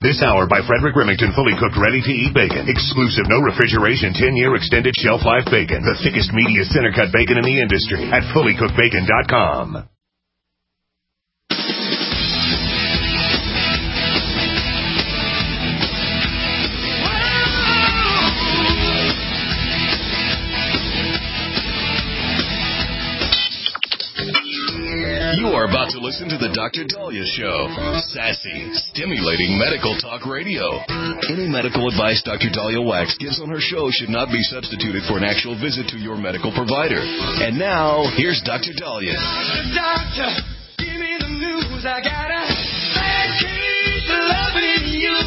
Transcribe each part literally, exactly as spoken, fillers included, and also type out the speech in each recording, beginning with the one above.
This hour by Frederick Remington, fully cooked, ready-to-eat bacon. Exclusive, no refrigeration, ten-year extended shelf life bacon. The thickest, meatiest, center-cut bacon in the industry at fully cooked bacon dot com. You are about to listen to the Doctor Dahlia Show. Sassy, stimulating medical talk radio. Any medical advice Doctor Dahlia Wax gives on her show should not be substituted for an actual visit to your medical provider. And now, here's Doctor Dahlia. Doctor, give me the news. I got a bad case of loving you.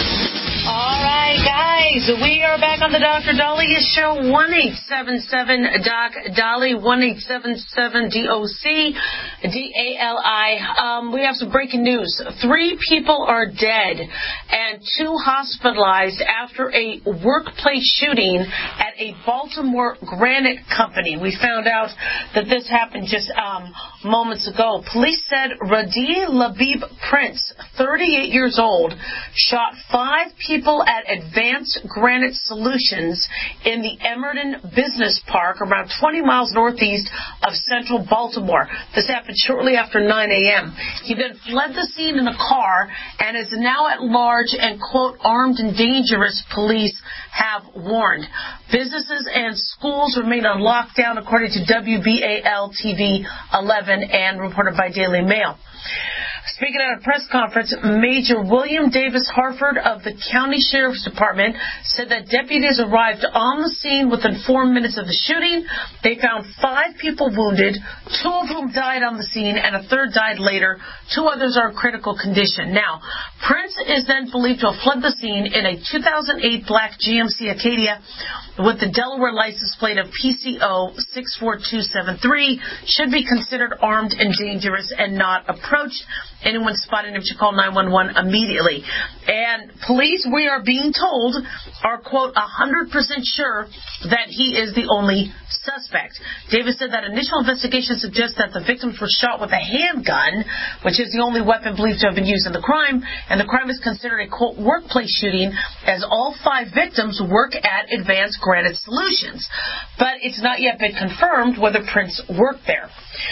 All right, guys, we are back on the Doctor Dahlia Show. one eight seven seven Doc Dali, one eight seven seven D O C D A L I. Um, we have some breaking news. Three people are dead and two hospitalized after a workplace shooting at a Baltimore granite company. We found out that this happened just um, moments ago. Police said Radhi Labib Prince, thirty-eight years old, shot five people at Advanced Granite Solutions in the Emerton Business Park, around twenty miles northeast of central Baltimore. This happened shortly after nine a.m. He then fled the scene in a car and is now at large and, quote, armed and dangerous, police have warned. Businesses and schools remain on lockdown, according to W B A L T V eleven and reported by Daily Mail. Speaking at a press conference, Major William Davis Harford of the County Sheriff's Department said that deputies arrived on the scene within four minutes of the shooting. They found five people wounded, two of whom died on the scene, and a third died later. Two others are in critical condition. Now, Prince is then believed to have fled the scene in a two thousand eight black G M C Acadia with the Delaware license plate of P C O six four two seven three, should be considered armed and dangerous and not approached. Anyone spotted him should call nine one one immediately. And police, we are being told, are, quote, one hundred percent sure that he is the only suspect. Davis said that initial investigation suggests that the victims were shot with a handgun, which is the only weapon believed to have been used in the crime, and the crime is considered a, quote, workplace shooting, as all five victims work at Advanced Granite Solutions. But it's not yet been confirmed whether Prince worked there.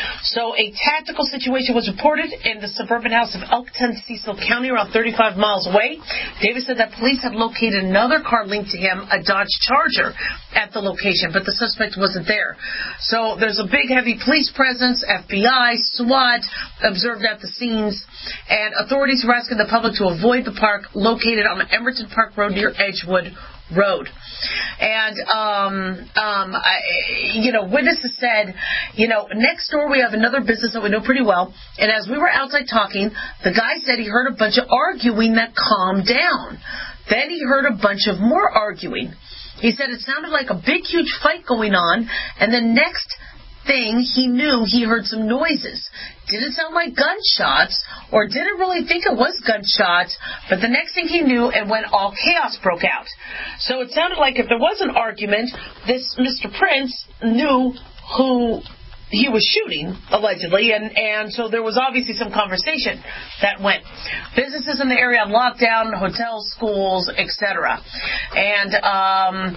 So a tactical situation was reported in the suburban house of Elkton, Cecil County, around thirty-five miles away. Davis said that police had located another car linked to him, a Dodge Charger, at the location, but the suspect wasn't there. So there's a big, heavy police presence, F B I, SWAT, observed at the scenes, and authorities were asking the public to avoid the park located on the Emerton Park Road near Edgewood Road. And, um, um, I, you know, witnesses said, you know, next door we have another business that we know pretty well, and as we were outside talking, the guy said he heard a bunch of arguing that calmed down. Then he heard a bunch of more arguing. He said it sounded like a big, huge fight going on, and the next thing he knew, he heard some noises. Didn't sound like gunshots, or didn't really think it was gunshots, but the next thing he knew, and when all chaos broke out. So it sounded like if there was an argument, this Mister Prince knew who he was shooting, allegedly, and, and so there was obviously some conversation that went. Businesses in the area on lockdown, hotels, schools, et cetera. And um,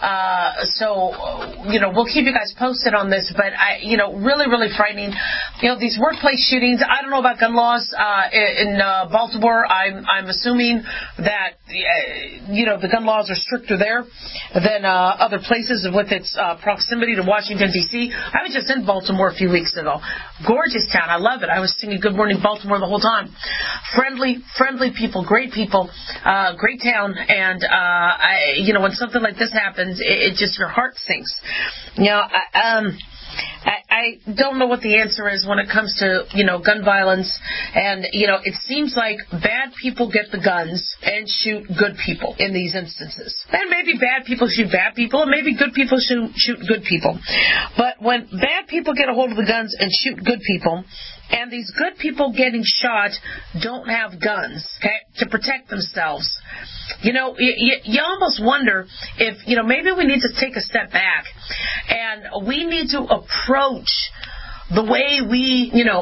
uh, so, you know, we'll keep you guys posted on this, but, I, you know, really, really frightening. You know, these workplace shootings, I don't know about gun laws uh, in uh, Baltimore. I'm, I'm assuming that, uh, you know, the gun laws are stricter there than uh, other places with its uh, proximity to Washington, D C I was just in Baltimore Baltimore a few weeks ago. Gorgeous town. I love it. I was singing Good Morning Baltimore the whole time. Friendly, friendly people, great people, uh, great town. And, uh, I, you know, when something like this happens, it, it just, your heart sinks. You know, I, um, I, I don't know what the answer is when it comes to, you know, gun violence. And, you know, it seems like bad people get the guns and shoot good people in these instances. And maybe bad people shoot bad people, and maybe good people shoot, shoot good people. But when bad people get a hold of the guns and shoot good people, and these good people getting shot don't have guns, okay, to protect themselves, you know, you, you, you almost wonder if, you know, maybe we need to take a step back and we need to approach the way we, you know,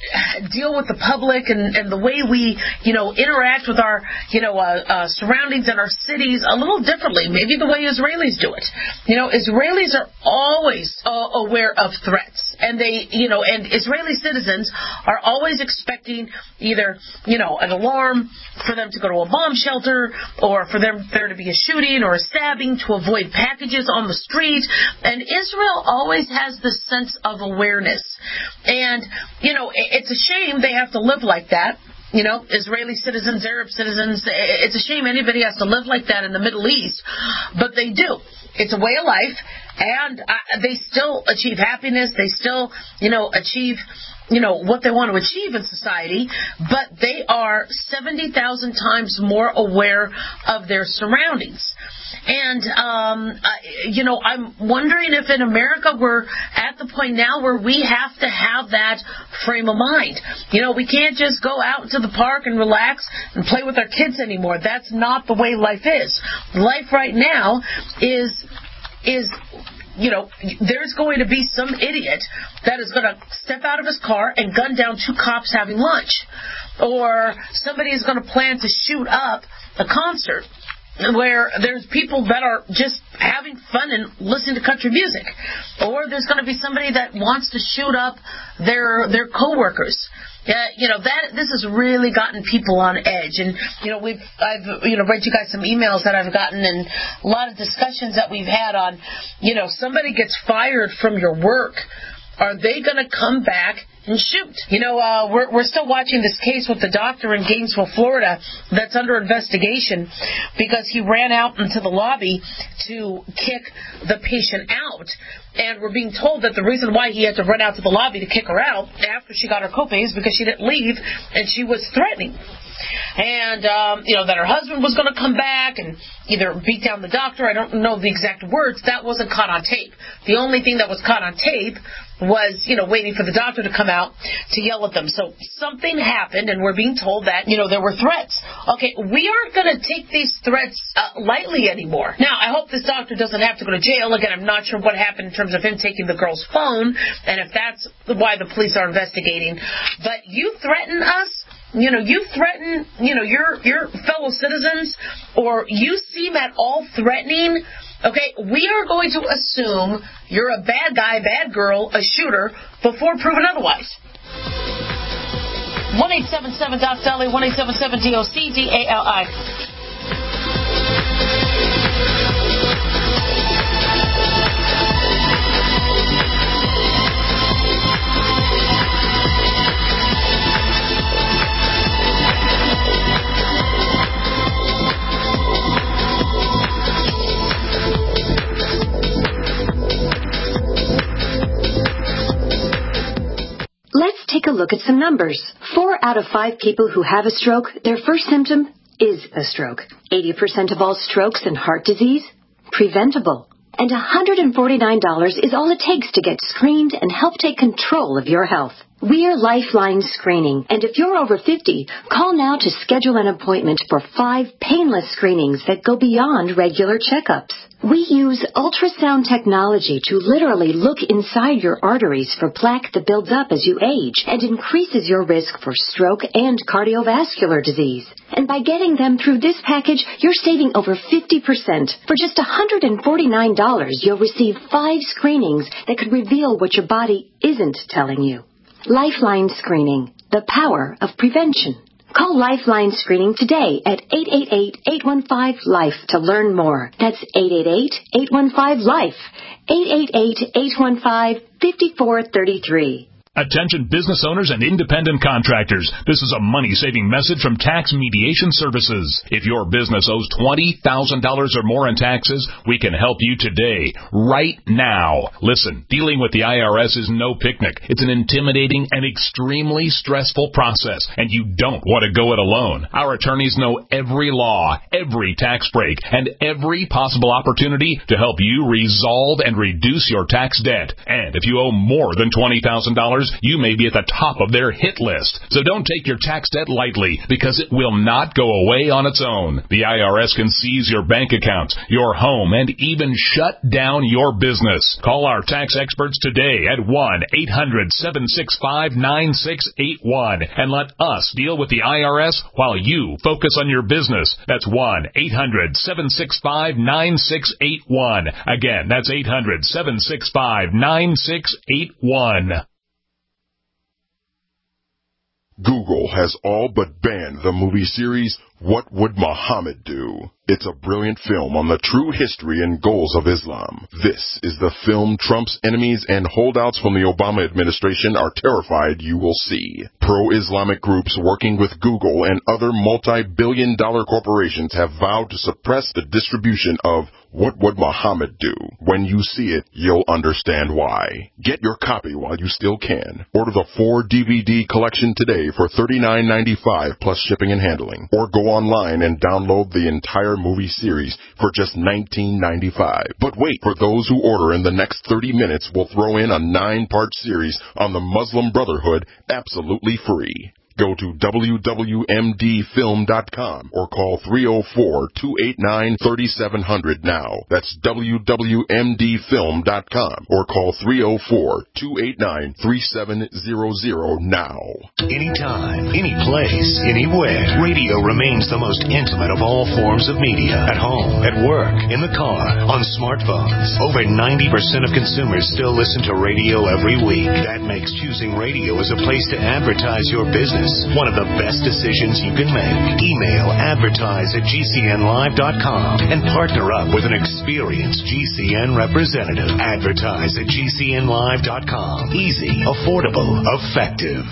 deal with the public and, and the way we, you know, interact with our, you know, uh, uh, surroundings and our cities a little differently, maybe the way Israelis do it. You know, Israelis are always uh, aware of threats, and they, you know, and Israeli citizens are always expecting either, you know, an alarm for them to go to a bomb shelter, or for them there to be a shooting or a stabbing, to avoid packages on the street. And Israel always has this sense of awareness. And, you know, it's a shame they have to live like that. You know, Israeli citizens, Arab citizens, it's a shame anybody has to live like that in the Middle East, but they do. It's a way of life, and uh, they still achieve happiness. They still, you know, achieve, you know, what they want to achieve in society, but they are seventy thousand times more aware of their surroundings. And, um, uh, you know, I'm wondering if in America we're at the point now where we have to have that frame of mind. You know, we can't just go out into the park and relax and play with our kids anymore. That's not the way life is. Life right now is, is, you know, there's going to be some idiot that is going to step out of his car and gun down two cops having lunch. Or somebody is going to plan to shoot up a concert where there's people that are just having fun and listening to country music. Or there's going to be somebody that wants to shoot up their their coworkers. Yeah, you know, that this has really gotten people on edge. And, you know, we've I've you know read you guys some emails that I've gotten, and a lot of discussions that we've had on, you know, somebody gets fired from your work. Are they going to come back and shoot? You know, uh, we're, we're still watching this case with the doctor in Gainesville, Florida, that's under investigation because he ran out into the lobby to kick the patient out. And we're being told that the reason why he had to run out to the lobby to kick her out after she got her copay is because she didn't leave and she was threatening. And, um, you know, that her husband was going to come back and either beat down the doctor. I don't know the exact words. That wasn't caught on tape. The only thing that was caught on tape was, you know, waiting for the doctor to come out to yell at them. So something happened, and we're being told that, you know, there were threats. Okay, we aren't going to take these threats uh, lightly anymore. Now, I hope this doctor doesn't have to go to jail. Again, I'm not sure what happened in terms of him taking the girl's phone, and if that's why the police are investigating. But you threaten us, you know, you threaten, you know, your your fellow citizens, or you seem at all threatening, okay, we are going to assume you're a bad guy, bad girl, a shooter, before proven otherwise. one eight seven seven Doc Dolly, one eight seven seven D O C D A L I. Let's take a look at some numbers. Four out of five people who have a stroke, their first symptom is a stroke. eighty percent of all strokes and heart disease, preventable. And one hundred forty-nine dollars is all it takes to get screened and help take control of your health. We're Lifeline Screening, and if you're over fifty, call now to schedule an appointment for five painless screenings that go beyond regular checkups. We use ultrasound technology to literally look inside your arteries for plaque that builds up as you age and increases your risk for stroke and cardiovascular disease. And by getting them through this package, you're saving over fifty percent. For just one hundred forty-nine dollars, you'll receive five screenings that could reveal what your body isn't telling you. Lifeline Screening, the power of prevention. Call Lifeline Screening today at eight eight eight, eight one five, LIFE to learn more. That's eight eight eight, eight one five, LIFE. eight eight eight, eight one five, five four three three. Attention business owners and independent contractors. This is a money-saving message from Tax Mediation Services. If your business owes twenty thousand dollars or more in taxes, we can help you today, right now. Listen, dealing with the I R S is no picnic. It's an intimidating and extremely stressful process, and you don't want to go it alone. Our attorneys know every law, every tax break, and every possible opportunity to help you resolve and reduce your tax debt. And if you owe more than twenty thousand dollars, customers, you may be at the top of their hit list. So don't take your tax debt lightly, because it will not go away on its own. The I R S can seize your bank accounts, your home, and even shut down your business. Call our tax experts today at one eight hundred seven six five nine six eight one and let us deal with the I R S while you focus on your business. That's one eight hundred seven six five nine six eight one. Again, that's eight hundred seven six five nine six eight one. Google has all but banned the movie series What Would Muhammad Do? It's a brilliant film on the true history and goals of Islam. This is the film Trump's enemies and holdouts from the Obama administration are terrified you will see. Pro-Islamic groups working with Google and other multi-billion dollar corporations have vowed to suppress the distribution of What Would Muhammad Do? When you see it, you'll understand why. Get your copy while you still can. Order the four D V D collection today for thirty-nine ninety-five plus shipping and handling. Or go online and download the entire movie series for just nineteen ninety-five. But wait, for those who order in the next thirty minutes, we'll throw in a nine-part series on the Muslim Brotherhood absolutely free. Go to W W M D film dot com or call three oh four, two eight nine, three seven zero zero now. That's W W M D film dot com or call three oh four, two eight nine, three seven zero zero now. Anytime, any place, anywhere, radio remains the most intimate of all forms of media. At home, at work, in the car, on smartphones. Over ninety percent of consumers still listen to radio every week. That makes choosing radio as a place to advertise your business one of the best decisions you can make. Email advertise at G C N live dot com and partner up with an experienced G C N representative. Advertise at G C N live dot com. Easy, affordable, effective.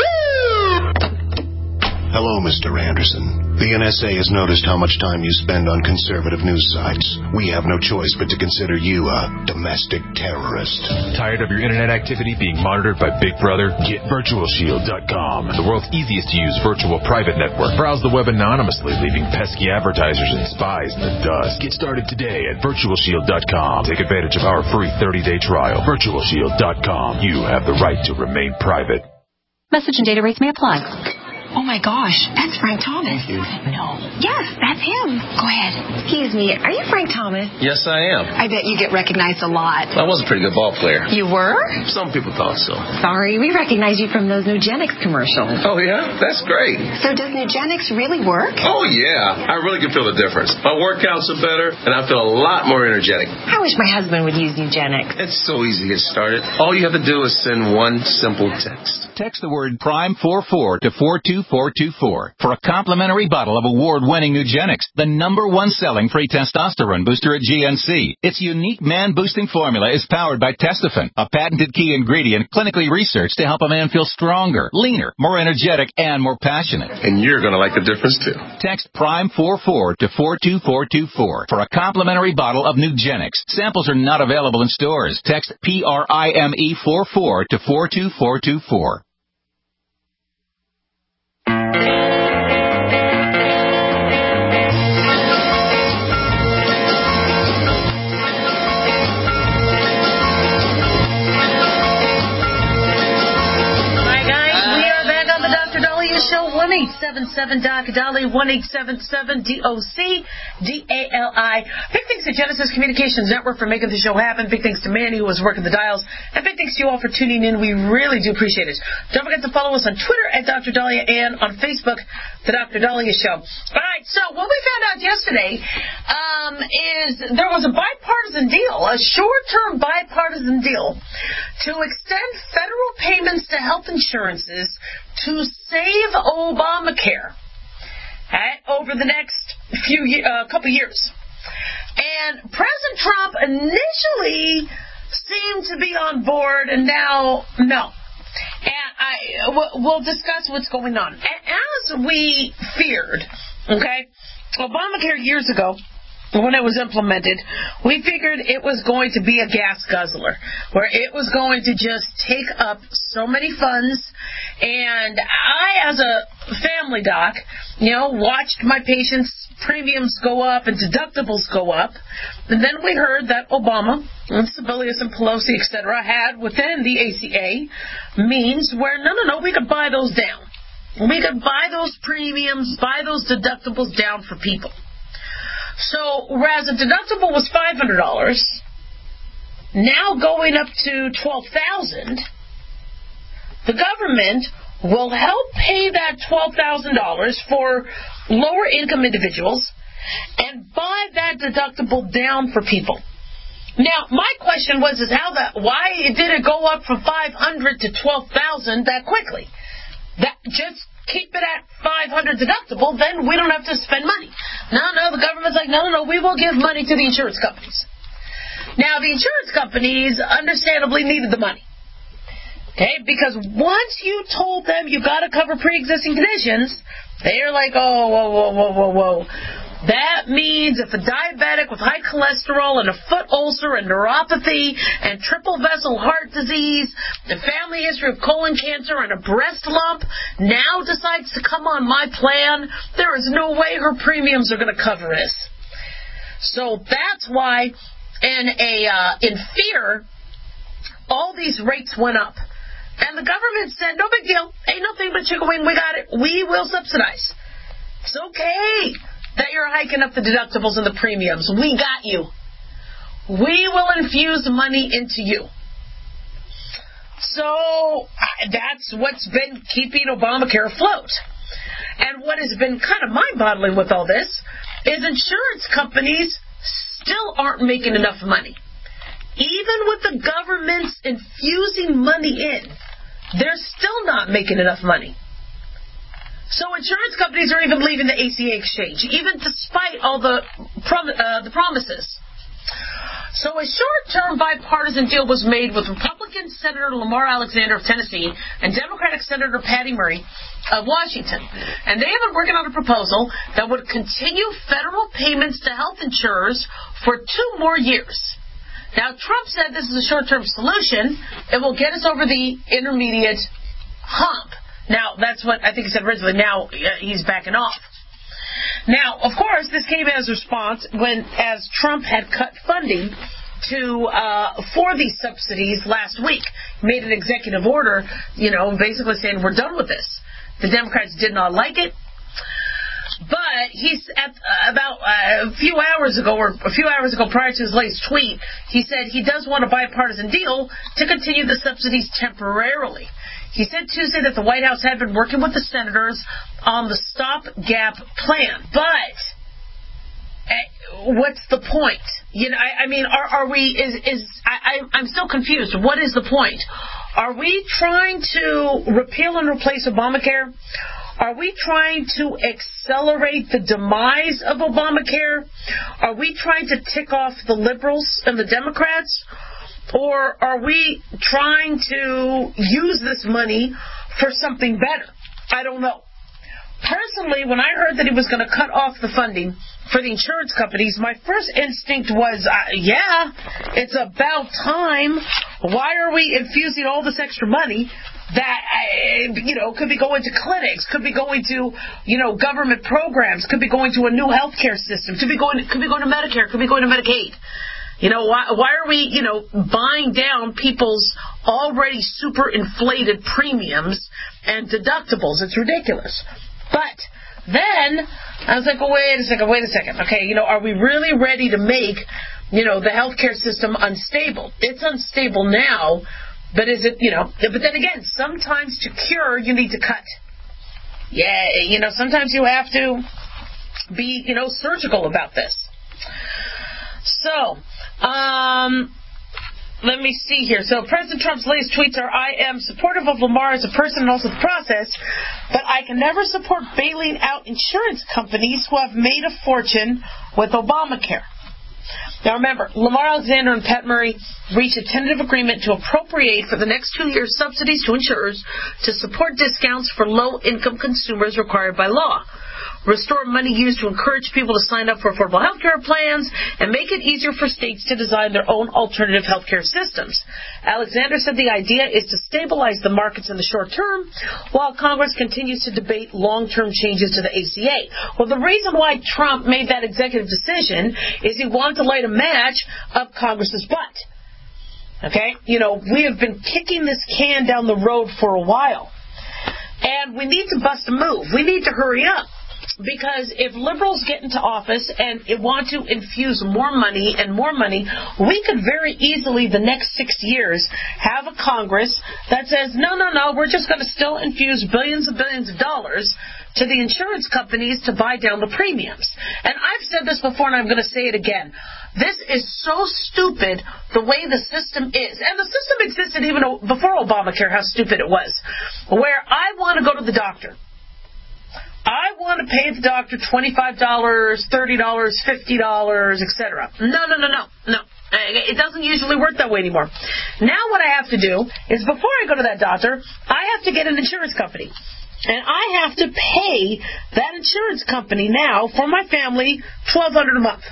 Hello, Mister Anderson. The N S A has noticed how much time you spend on conservative news sites. We have no choice but to consider you a domestic terrorist. Tired of your internet activity being monitored by Big Brother? Get Virtual Shield dot com, the world's easiest to use virtual private network. Browse the web anonymously, leaving pesky advertisers and spies in the dust. Get started today at Virtual Shield dot com. Take advantage of our free thirty-day trial. Virtual Shield dot com. You have the right to remain private. Message and data rates may apply. Oh, my gosh, that's Frank Thomas. No. Yes, that's him. Go ahead. Excuse me, are you Frank Thomas? Yes, I am. I bet you get recognized a lot. I was a pretty good ball player. You were? Some people thought so. Sorry, we recognize you from those Nugenics commercials. Oh, yeah? That's great. So does Nugenics really work? Oh, yeah. I really can feel the difference. My workouts are better, and I feel a lot more energetic. I wish my husband would use Nugenics. It's so easy to get started. All you have to do is send one simple text. Text the word Prime forty-four to four two four two four for a complimentary bottle of award-winning Nugenics, the number one selling free testosterone booster at G N C. Its unique man-boosting formula is powered by Testofen, a patented key ingredient clinically researched to help a man feel stronger, leaner, more energetic, and more passionate. And you're going to like the difference, too. Text Prime forty-four to four two four two four for a complimentary bottle of Nugenics. Samples are not available in stores. Text P R I M E forty-four to four two four two four. one eight seven seven D O C Dolly, one eight seven seven D O C D A L I. Big thanks to Genesis Communications Network for making the show happen. Big thanks to Manny who was working the dials. And big thanks to you all for tuning in. We really do appreciate it. Don't forget to follow us on Twitter at Doctor Dahlia and on Facebook, The Doctor Dahlia Show. All right, so what we found out yesterday um, is there was a bipartisan deal, a short-term bipartisan deal to extend federal payments to health insurances to save Obamacare right, over the next few uh, couple years. And President Trump initially seemed to be on board, and now no. And I we'll discuss what's going on. As we feared, okay, Obamacare years ago when it was implemented, we figured it was going to be a gas guzzler, where it was going to just take up so many funds. And I, as a family doc, you know, watched my patients' premiums go up and deductibles go up. And then we heard that Obama and Sebelius and Pelosi, et cetera, had within the A C A means where, no, no, no, we could buy those down. We could buy those premiums, buy those deductibles down for people. So, whereas a deductible was five hundred dollars, now going up to twelve thousand dollars, the government will help pay that twelve thousand dollars for lower income individuals and buy that deductible down for people. Now, my question was, is how that, why did it go up from five hundred dollars to twelve thousand dollars that quickly? That just keep it at five hundred dollars deductible, then we don't have to spend money. No, no, the government's like, no, no, no, we will give money to the insurance companies. Now, the insurance companies understandably needed the money. Okay, because once you told them you got to cover pre-existing conditions, they're like, oh, whoa, whoa, whoa, whoa, whoa. That means if a diabetic with high cholesterol and a foot ulcer and neuropathy and triple vessel heart disease, a family history of colon cancer and a breast lump now decides to come on my plan, there is no way her premiums are going to cover this. So that's why, in a uh, in fear, all these rates went up. And the government said, no big deal, ain't nothing but chicken wing, we got it, we will subsidize. It's okay that you're hiking up the deductibles and the premiums. We got you. We will infuse money into you. So that's what's been keeping Obamacare afloat. And what has been kind of mind-boggling with all this is insurance companies still aren't making enough money. Even with the government's infusing money in, they're still not making enough money. So insurance companies are even leaving the A C A exchange, even despite all the prom- uh, the promises. So a short-term bipartisan deal was made with Republican Senator Lamar Alexander of Tennessee and Democratic Senator Patty Murray of Washington. And they have been working on a proposal that would continue federal payments to health insurers for two more years. Now, Trump said this is a short-term solution. It will get us over the intermediate hump. Now, that's what I think he said originally. Now, he's backing off. Now, of course, this came as a response when, as Trump had cut funding to uh, for these subsidies last week, made an executive order, you know, basically saying we're done with this. The Democrats did not like it. But he's at uh, about uh, a few hours ago, or a few hours ago prior to his latest tweet, he said he does want a bipartisan deal to continue the subsidies temporarily. He said Tuesday that the White House had been working with the senators on the stopgap plan. But uh, what's the point? You know, I, I mean, are, are we? Is is I, I, I'm still confused. What is the point? Are we trying to repeal and replace Obamacare? Are we trying to accelerate the demise of Obamacare? Are we trying to tick off the liberals and the Democrats? Or are we trying to use this money for something better? I don't know. Personally, when I heard that he was going to cut off the funding for the insurance companies, my first instinct was, uh, yeah, it's about time. Why are we infusing all this extra money that, uh, you know, could be going to clinics, could be going to, you know, government programs, could be going to a new healthcare system, could be going to, could be going to Medicare, could be going to Medicaid. You know, why, why are we, you know, buying down people's already super inflated premiums and deductibles? It's ridiculous. But then I was like, well, wait a second, wait a second. Okay, you know, are we really ready to make, you know, the healthcare system unstable? It's unstable now, but is it, you know, but then again, sometimes to cure, you need to cut. Yeah, you know, sometimes you have to be, you know, surgical about this. So, um, let me see here. So President Trump's latest tweets are, I am supportive of Lamar as a person and also the process, but I can never support bailing out insurance companies who have made a fortune with Obamacare. Now remember, Lamar Alexander and Pat Murray reached a tentative agreement to appropriate for the next two years subsidies to insurers to support discounts for low-income consumers required by law. restore money used to encourage people to sign up for affordable health care plans, and make it easier for states to design their own alternative health care systems. Alexander said the idea is to stabilize the markets in the short term, while Congress continues to debate long-term changes to the A C A. Well, the reason why Trump made that executive decision is he wanted to light a match up Congress's butt. Okay? You know, we have been kicking this can down the road for a while. And we need to bust a move. We need to hurry up. Because if liberals get into office and want to infuse more money and more money, we could very easily, the next six years, have a Congress that says, no, no, no, we're just going to still infuse billions and billions of dollars to the insurance companies to buy down the premiums. And I've said this before, and I'm going to say it again. This is so stupid, the way the system is. And the system existed even before Obamacare, how stupid it was. Where I want to go to the doctor. I want to pay the doctor twenty-five dollars, thirty dollars, fifty dollars, et cetera. No, no, no, no, no. It doesn't usually work that way anymore. Now what I have to do is before I go to that doctor, I have to get an insurance company. And I have to pay that insurance company now for my family twelve hundred dollars a month.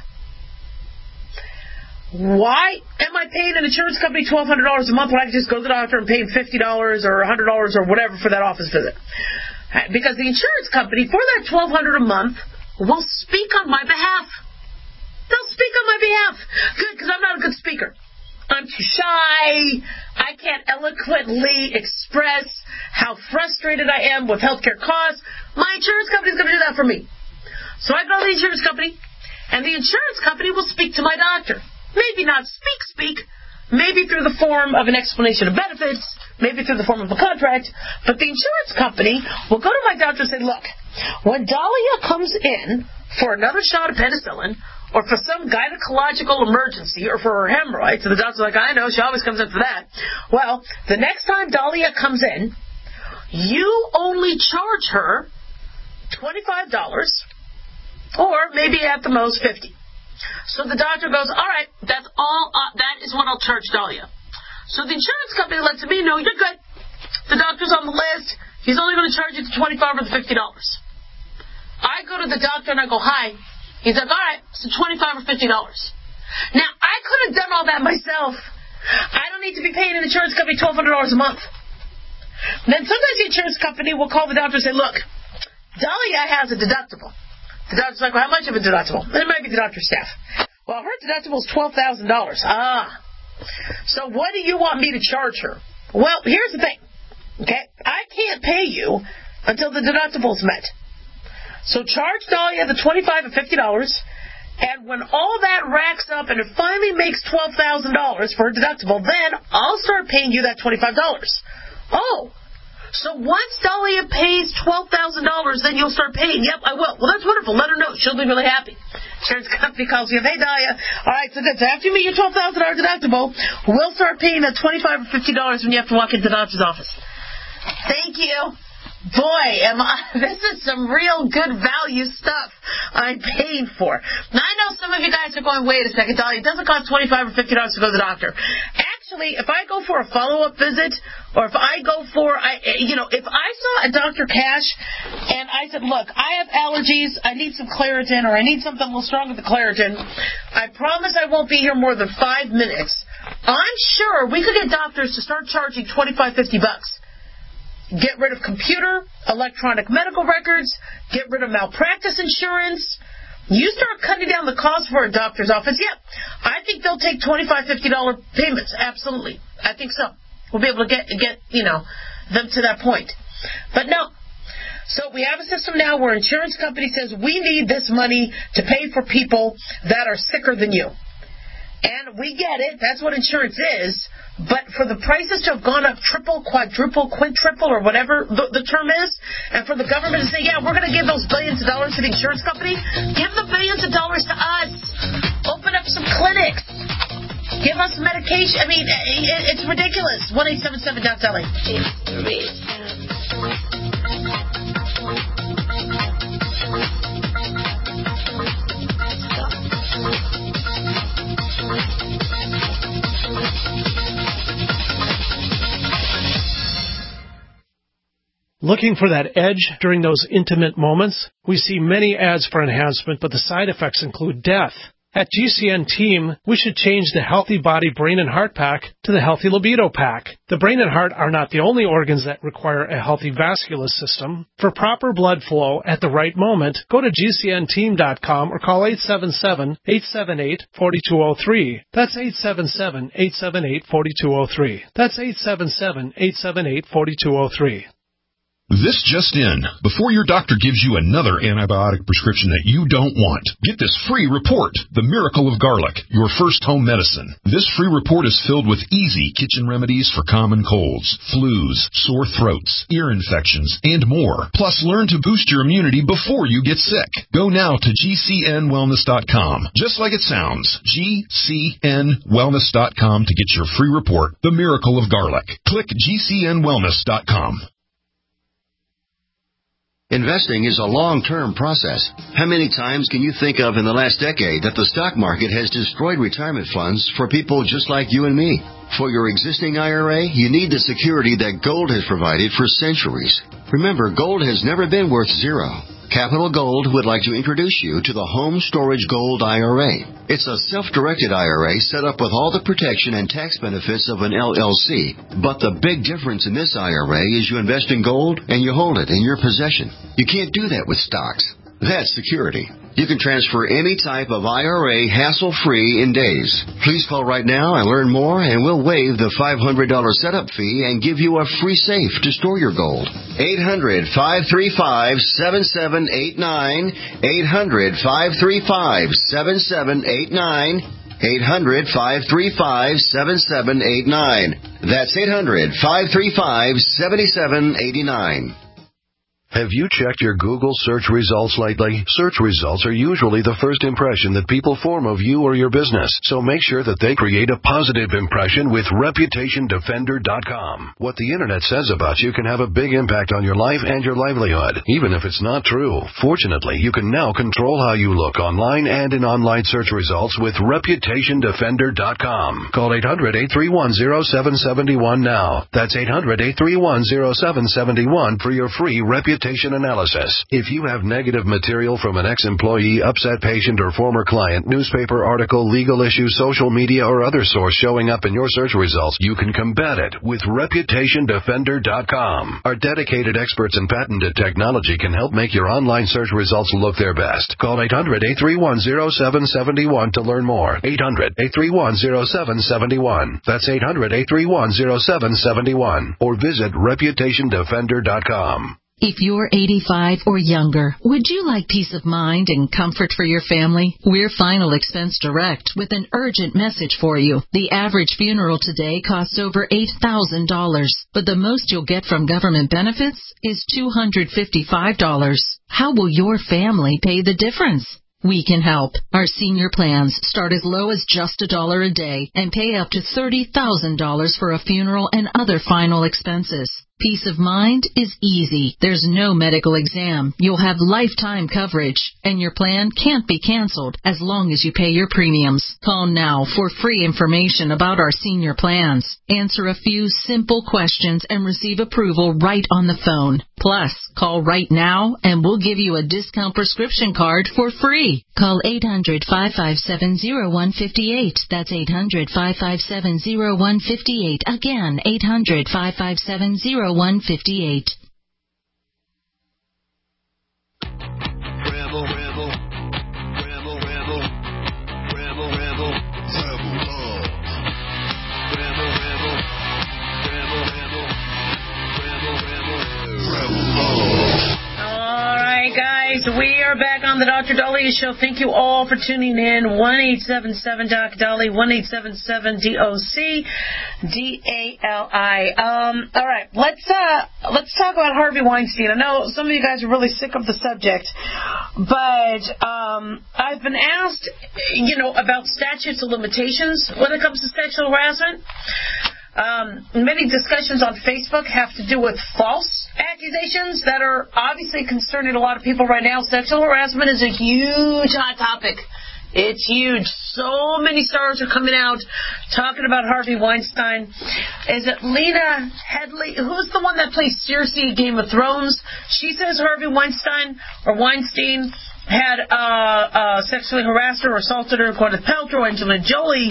Why am I paying an insurance company twelve hundred dollars a month when I can just go to the doctor and pay him fifty dollars or one hundred dollars or whatever for that office visit? Because the insurance company, for that twelve hundred dollars a month, will speak on my behalf. They'll speak on my behalf. Good, because I'm not a good speaker. I'm too shy. I can't eloquently express how frustrated I am with healthcare costs. My insurance company is going to do that for me. So I go to the insurance company, and the insurance company will speak to my doctor. Maybe not speak, speak. Maybe through the form of an explanation of benefits, maybe through the form of a contract, but the insurance company will go to my doctor and say, look, when Dahlia comes in for another shot of penicillin, or for some gynecological emergency, or for her hemorrhoids, and the doctor's like, I know, she always comes in for that. Well, the next time Dahlia comes in, you only charge her twenty-five dollars, or maybe at the most fifty dollars. So the doctor goes, all right, that's all, uh, that is what I'll charge Dahlia. So the insurance company lets me know, you're good. The doctor's on the list. He's only going to charge you the twenty-five dollars or the fifty dollars. I go to the doctor and I go, hi. He's like, all right, so twenty-five dollars or fifty dollars. Now, I could have done all that myself. I don't need to be paying an insurance company twelve hundred dollars a month. Then sometimes the insurance company will call the doctor and say, look, Dahlia has a deductible. The doctor's like, well, how much of a deductible? It might be the doctor's staff. Well, her deductible is twelve thousand dollars. Ah. So what do you want me to charge her? Well, here's the thing. Okay? I can't pay you until the deductible's met. So charge Dahlia the twenty-five dollars or fifty dollars, and when all that racks up and it finally makes twelve thousand dollars for her deductible, then I'll start paying you that twenty-five dollars. Oh. So once Dahlia pays twelve thousand dollars, then you'll start paying. Yep, I will. Well, that's wonderful. Let her know. She'll be really happy. Insurance company calls you up, hey, Dahlia. All right, so good. So after you meet your twelve thousand dollars deductible, we'll start paying that twenty-five dollars or fifty dollars when you have to walk into the doctor's office. Thank you. Boy, am I, this is some real good value stuff I'm paying for. Now, I know some of you guys are going, wait a second, Dahlia, it doesn't cost twenty-five dollars or fifty dollars to go to the doctor. Actually, if I go for a follow-up visit, or if I go for, I, you know, if I saw a Doctor Cash and I said, look, I have allergies, I need some Claritin, or I need something a little stronger than Claritin, I promise I won't be here more than five minutes. I'm sure we could get doctors to start charging twenty-five, fifty bucks. Get rid of computer, electronic medical records, get rid of malpractice insurance. You start cutting down the cost for a doctor's office, yep, I think they'll take twenty-five dollars, fifty dollars payments. Absolutely. I think so. We'll be able to get, get, you know, them to that point. But no. So we have a system now where insurance company says we need this money to pay for people that are sicker than you. And we get it. That's what insurance is. But for the prices to have gone up triple, quadruple, quintuple, or whatever the, the term is, and for the government to say, yeah, we're going to give those billions of dollars to the insurance company, give the billions of dollars to us. Open up some clinics. Give us medication. I mean, it, it's ridiculous. one eight seven seven dot L A. Looking for that edge during those intimate moments? We see many ads for enhancement, but the side effects include death. At G C N Team, we should change the Healthy Body, Brain, and Heart Pack to the Healthy Libido Pack. The brain and heart are not the only organs that require a healthy vascular system. For proper blood flow at the right moment, go to G C N team dot com or call eight seven seven, eight seven eight, four two zero three. That's eight seven seven, eight seven eight, four two zero three. That's eight seven seven, eight seven eight, four two zero three. This just in. Before your doctor gives you another antibiotic prescription that you don't want, get this free report, The Miracle of Garlic, your first home medicine. This free report is filled with easy kitchen remedies for common colds, flus, sore throats, ear infections, and more. Plus, learn to boost your immunity before you get sick. Go now to G C N wellness dot com. Just like it sounds, G C N wellness dot com to get your free report, The Miracle of Garlic. Click G C N wellness dot com. Investing is a long-term process. How many times can you think of in the last decade that the stock market has destroyed retirement funds for people just like you and me? For your existing I R A, you need the security that gold has provided for centuries. Remember, gold has never been worth zero. Capital Gold would like to introduce you to the Home Storage Gold I R A. It's a self-directed I R A set up with all the protection and tax benefits of an L L C. But the big difference in this I R A is you invest in gold and you hold it in your possession. You can't do that with stocks. That's security. You can transfer any type of I R A hassle-free in days. Please call right now and learn more, and we'll waive the five hundred dollars setup fee and give you a free safe to store your gold. eight hundred, five three five, seven seven eight nine. eight hundred, five three five, seven seven eight nine. eight hundred, five three five, seven seven eight nine. That's eight hundred, five three five, seven seven eight nine. Have you checked your Google search results lately? Search results are usually the first impression that people form of you or your business, so make sure that they create a positive impression with reputation defender dot com. What the internet says about you can have a big impact on your life and your livelihood, even if it's not true. Fortunately, you can now control how you look online and in online search results with reputation defender dot com. Call eight hundred, eight three one, zero seven seven one now. That's eight hundred, eight three one, zero seven seven one for your free reputation analysis. If you have negative material from an ex-employee, upset patient, or former client, newspaper article, legal issue, social media, or other source showing up in your search results, you can combat it with reputation defender dot com. Our dedicated experts in patented technology can help make your online search results look their best. Call eight hundred, eight three one, zero seven seven one to learn more. eight hundred, eight three one, zero seven seven one. That's eight hundred, eight three one, zero seven seven one. Or visit reputation defender dot com. If you're eighty-five or younger, would you like peace of mind and comfort for your family? We're Final Expense Direct with an urgent message for you. The average funeral today costs over eight thousand dollars, but the most you'll get from government benefits is two hundred fifty-five dollars. How will your family pay the difference? We can help. Our senior plans start as low as just a dollar a day and pay up to thirty thousand dollars for a funeral and other final expenses. Peace of mind is easy. There's no medical exam. You'll have lifetime coverage, and your plan can't be canceled as long as you pay your premiums. Call now for free information about our senior plans. Answer a few simple questions and receive approval right on the phone. Plus, call right now and we'll give you a discount prescription card for free. Call eight hundred, five five seven, zero one five eight. That's eight hundred, five five seven, zero one five eight. Again, eight hundred, five five seven, zero one five eight. Rebel, rebel, rebel, rebel, rebel, rebel, rebel love. Rebel, rebel, rebel, rebel, rebel, rebel, rebel love. All right, guys, we are back on the Doctor Daliah Show. Thank you all for tuning in. one eight seven seven Doc Dolly, one eight seven seven D O C D A L I. Um, all right, let's uh, let's talk about Harvey Weinstein. I know some of you guys are really sick of the subject, but um, I've been asked, you know, about statutes of limitations when it comes to sexual harassment. Um, many discussions on Facebook have to do with false accusations that are obviously concerning a lot of people right now. Sexual harassment is a huge hot topic. It's huge. So many stars are coming out talking about Harvey Weinstein. Is it Lena Headey? Who's the one that plays Cersei in Game of Thrones? She says Harvey Weinstein or Weinstein had uh, uh, sexually harassed her or assaulted her. Gwyneth Paltrow, Angelina Jolie,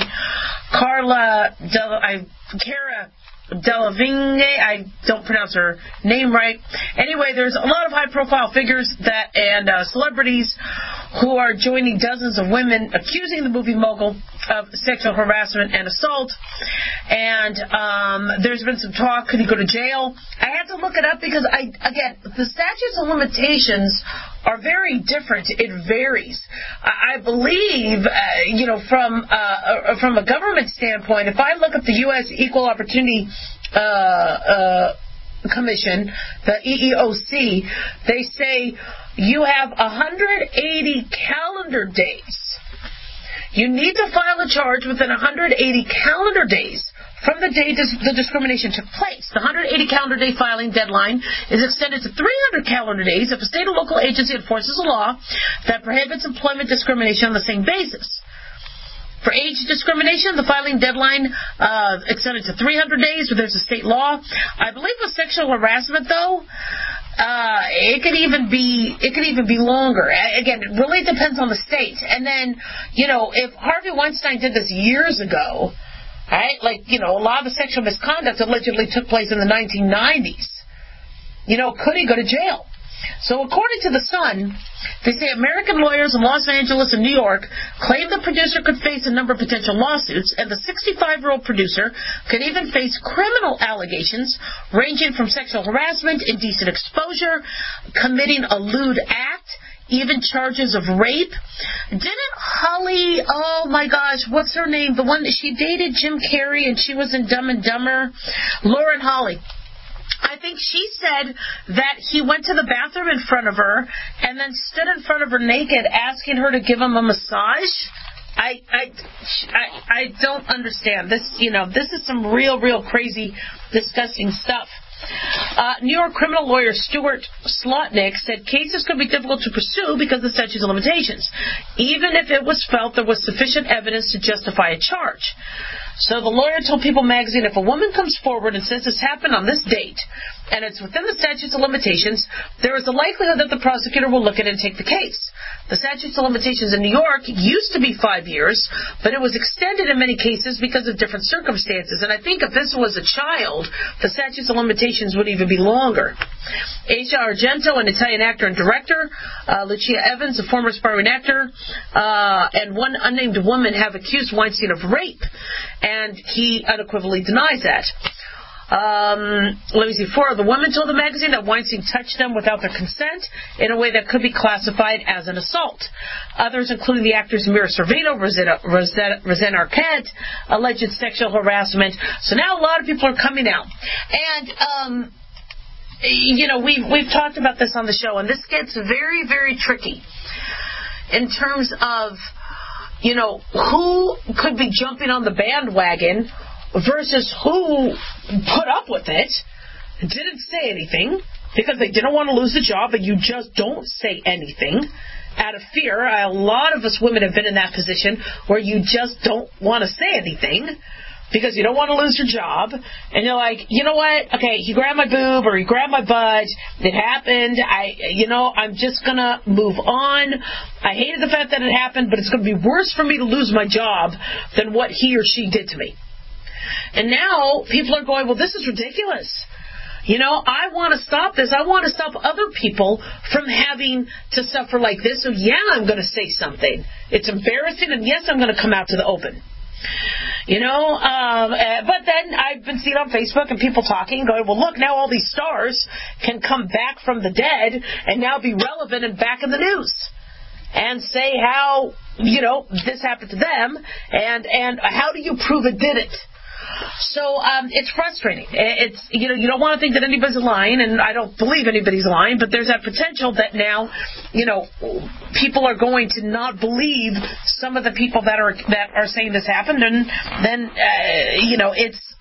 Carla, Del- I, Cara Delevingne, I don't pronounce her name right. Anyway, there's a lot of high-profile figures that and uh, celebrities who are joining dozens of women accusing the movie mogul of sexual harassment and assault. And um, there's been some talk, could he go to jail? I had to look it up because, I again, the statutes of limitations are very different. It varies. I, I believe, uh, you know, from uh, from a government standpoint, if I look at the U S Equal Opportunity uh, uh, Commission, the E E O C, they say you have one hundred eighty calendar days. You need to file a charge within one hundred eighty calendar days from the day the discrimination took place. The one hundred eighty calendar day filing deadline is extended to three hundred calendar days if a state or local agency enforces a law that prohibits employment discrimination on the same basis. For age discrimination, the filing deadline uh, extended to three hundred days, but there's a state law. I believe with sexual harassment, though, uh, it could even be it could even be longer. Again, it really depends on the state. And then, you know, if Harvey Weinstein did this years ago, right? Like, you know, a lot of the sexual misconduct allegedly took place in the nineteen nineties. You know, could he go to jail? So according to The Sun, they say American lawyers in Los Angeles and New York claim the producer could face a number of potential lawsuits, and the sixty-five-year-old producer could even face criminal allegations ranging from sexual harassment, indecent exposure, committing a lewd act, even charges of rape. Didn't Holly, oh my gosh, what's her name? The one that she dated Jim Carrey and she was in Dumb and Dumber? Lauren Holly. I think she said that he went to the bathroom in front of her and then stood in front of her naked asking her to give him a massage. I I I, I don't understand. This, you know, this is some real, real crazy, disgusting stuff. Uh, New York criminal lawyer Stuart Slotnick said cases could be difficult to pursue because of the statute of limitations, even if it was felt there was sufficient evidence to justify a charge. So the lawyer told People magazine, if a woman comes forward and says this happened on this date, and it's within the statutes of limitations, there is a likelihood that the prosecutor will look at it and take the case. The statutes of limitations in New York used to be five years, but it was extended in many cases because of different circumstances. And I think if this was a child, the statutes of limitations would even be longer. Asia Argento, an Italian actor and director, uh, Lucia Evans, a former aspiring actor, uh, and one unnamed woman have accused Weinstein of rape, and he unequivocally denies that. Um, let me see. Four of the women told the magazine that Weinstein touched them without their consent in a way that could be classified as an assault. Others, including the actors Mira Sorvino, Rosetta, Rosetta, Rosanna Arquette, alleged sexual harassment. So now a lot of people are coming out. And, um, you know, we've, we've talked about this on the show, and this gets very, very tricky in terms of, you know, who could be jumping on the bandwagon versus who put up with it, didn't say anything because they didn't want to lose the job, but you just don't say anything out of fear. A lot of us women have been in that position where you just don't want to say anything because you don't want to lose your job, and you're like, you know what, okay, he grabbed my boob or he grabbed my butt, it happened, I, you know, I'm just going to move on. I hated the fact that it happened, but it's going to be worse for me to lose my job than what he or she did to me. And now people are going, well, this is ridiculous. You know, I want to stop this. I want to stop other people from having to suffer like this. So, yeah, I'm going to say something. It's embarrassing, and yes, I'm going to come out to the open. You know, um, uh, but then I've been seeing on Facebook and people talking, going, well, look, now all these stars can come back from the dead and now be relevant and back in the news. And say how, you know, this happened to them, and, and how do you prove it didn't? So um, it's frustrating. It's, you know, you don't want to think that anybody's lying, and I don't believe anybody's lying, but there's that potential that now, you know, people are going to not believe some of the people that are that are saying this happened, and then, uh, you know, it's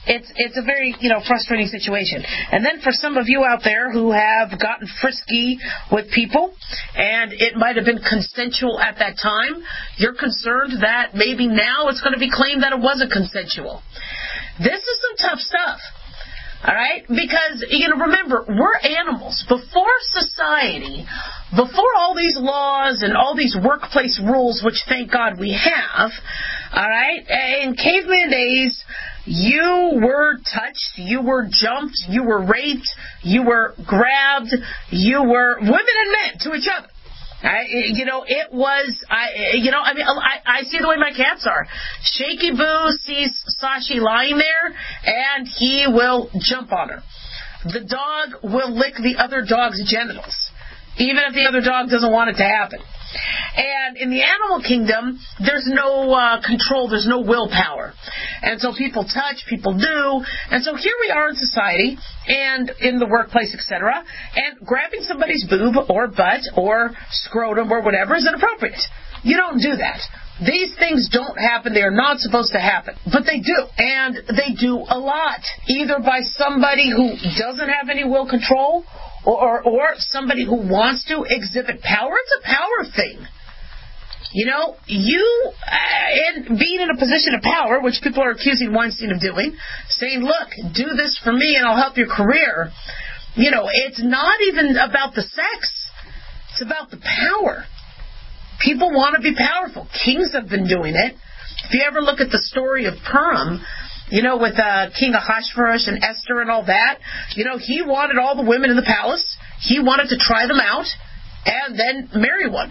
It's it's a very, you know, frustrating situation. And then for some of you out there who have gotten frisky with people, and it might have been consensual at that time, you're concerned that maybe now it's going to be claimed that it wasn't consensual. This is some tough stuff. All right? Because, you know, remember, we're animals. Before society, before all these laws and all these workplace rules, which thank God we have, all right, in caveman days, you were touched, you were jumped, you were raped, you were grabbed, you were women and men to each other. I, you know, it was, I, you know, I mean, I, I see the way my cats are. Shaky Boo sees Sashi lying there, and he will jump on her. The dog will lick the other dog's genitals, even if the other dog doesn't want it to happen. And in the animal kingdom, there's no uh, control, there's no willpower. And so people touch, people do. And so here we are in society and in the workplace, et cetera, and grabbing somebody's boob or butt or scrotum or whatever is inappropriate. You don't do that. These things don't happen. They are not supposed to happen. But they do. And they do a lot. Either by somebody who doesn't have any will control, Or, or somebody who wants to exhibit power. It's a power thing. You know, you, uh, and being in a position of power, which people are accusing Weinstein of doing, saying, look, do this for me and I'll help your career. You know, it's not even about the sex. It's about the power. People want to be powerful. Kings have been doing it. If you ever look at the story of Purim, you know, with uh, King Ahasuerus and Esther and all that, you know, he wanted all the women in the palace. He wanted to try them out and then marry one.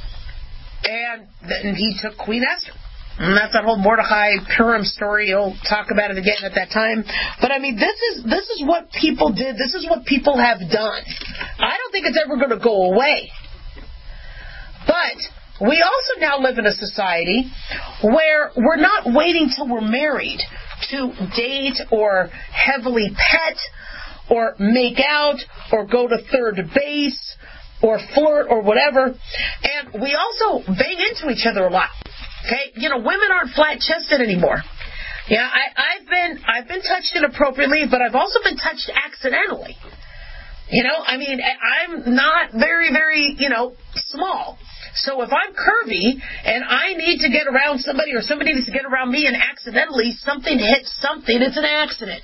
And then he took Queen Esther. And that's that whole Mordecai Purim story. He'll talk about it again at that time. But, I mean, this is this is what people did. This is what people have done. I don't think it's ever going to go away. But we also now live in a society where we're not waiting till we're married to date or heavily pet or make out or go to third base or flirt or whatever. And we also bang into each other a lot. Okay? You know, women aren't flat-chested anymore. Yeah, I, I've been I've been touched inappropriately, but I've also been touched accidentally. You know, I mean, I'm not very, very, you know, small. So if I'm curvy and I need to get around somebody or somebody needs to get around me and accidentally something hits something, it's an accident.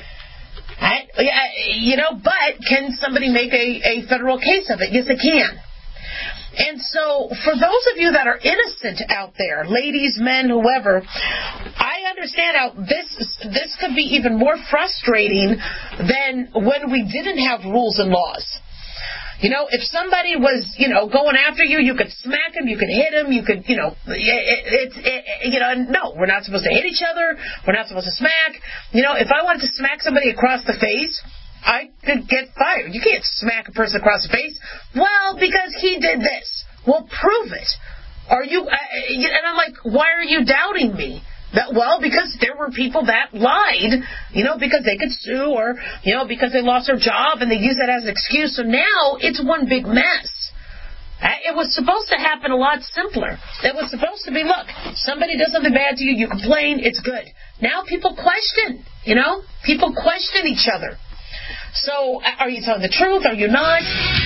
I, you know, but can somebody make a, a federal case of it? Yes, they can. And so for those of you that are innocent out there, ladies, men, whoever, I understand how this this could be even more frustrating than when we didn't have rules and laws. You know, if somebody was, you know, going after you, you could smack him, you could hit him, you could, you know, it's, it, it, you know, no, we're not supposed to hit each other, we're not supposed to smack. You know, if I wanted to smack somebody across the face, I could get fired. You can't smack a person across the face. Well, because he did this. Well, prove it. Are you, uh, and I'm like, why are you doubting me? That, well, because there were people that lied, you know, because they could sue or, you know, because they lost their job and they use that as an excuse. So now it's one big mess. It was supposed to happen a lot simpler. It was supposed to be, look, somebody does something bad to you, you complain, it's good. Now people question, you know, people question each other. So are you telling the truth? Are you not?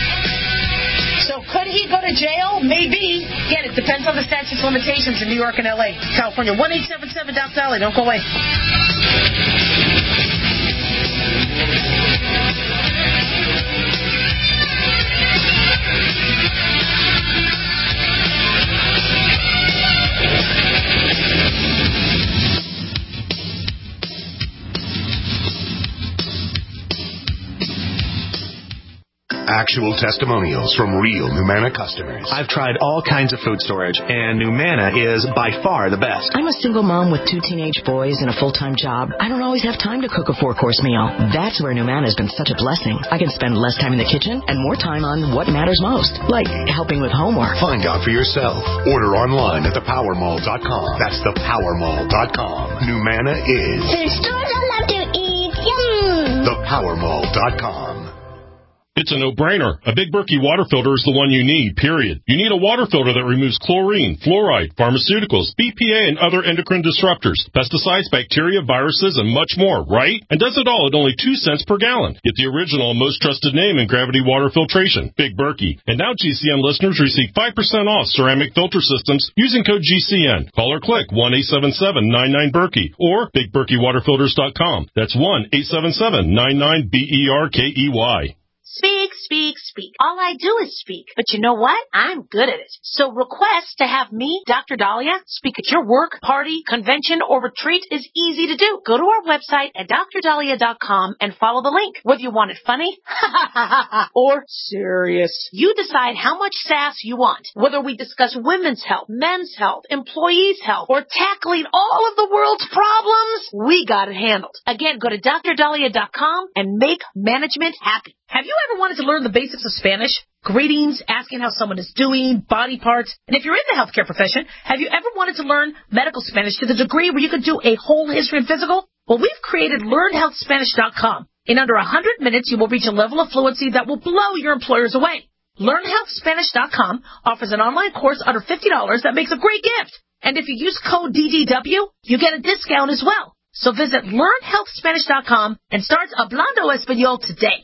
So could he go to jail? Maybe. Again, it depends on the statute of limitations in New York and L A. California, one eight seven seven Doc Dolly. Don't go away. Actual testimonials from real Numanna customers. I've tried all kinds of food storage, and Numanna is by far the best. I'm a single mom with two teenage boys and a full-time job. I don't always have time to cook a four-course meal. That's where Numanna has been such a blessing. I can spend less time in the kitchen and more time on what matters most, like helping with homework. Find out for yourself. Order online at the power mall dot com. That's the power mall dot com. Numanna is the stores I love to eat. Yum! the power mall dot com. It's a no-brainer. A Big Berkey water filter is the one you need, period. You need a water filter that removes chlorine, fluoride, pharmaceuticals, B P A, and other endocrine disruptors, pesticides, bacteria, viruses, and much more, right? And does it all at only two cents per gallon. Get the original and most trusted name in gravity water filtration, Big Berkey. And now G C N listeners receive five percent off ceramic filter systems using code G C N. Call or click one eight seven seven nine nine Berkey or big berkey water filters dot com. That's one eight seven seven nine nine B E R K E Y. Speak, speak, speak. All I do is speak. But you know what? I'm good at it. So request to have me, Doctor Dahlia, speak at your work, party, convention, or retreat is easy to do. Go to our website at dr dahlia dot com and follow the link. Whether you want it funny or serious, you decide how much sass you want. Whether we discuss women's health, men's health, employees' health, or tackling all of the world's problems, we got it handled. Again, go to dr dahlia dot com and make management happy. Have you ever wanted to learn the basics of Spanish? Greetings, asking how someone is doing, body parts. And if you're in the healthcare profession, have you ever wanted to learn medical Spanish to the degree where you could do a whole history and physical? Well, we've created learn health spanish dot com. In under one hundred minutes, you will reach a level of fluency that will blow your employers away. learn health spanish dot com offers an online course under fifty dollars that makes a great gift. And if you use code D D W, you get a discount as well. So visit learn health spanish dot com and start Hablando Español today.